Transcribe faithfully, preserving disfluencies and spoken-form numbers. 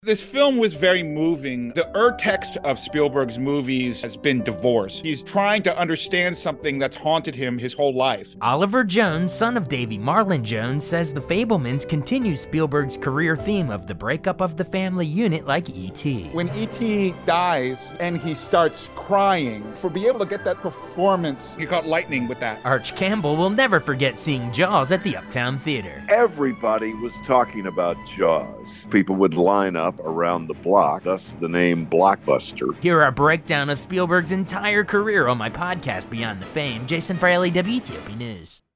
This film was very moving. The ur-text of Spielberg's movies has been divorce. He's trying to understand something that's haunted him his whole life. Oliver Jones, son of Davy Marlon Jones, says The Fabelmans continue Spielberg's career theme of the breakup of the family unit like E T When E T dies and he starts crying, for be able to get that performance, you caught lightning with that. Arch Campbell will never forget seeing Jaws at the Uptown Theater. Everybody was talking about Jaws. People would line up around the block, thus the name Blockbuster. Hear our breakdown of Spielberg's entire career on my podcast Beyond the Fame. Jason Fraley, W T O P News.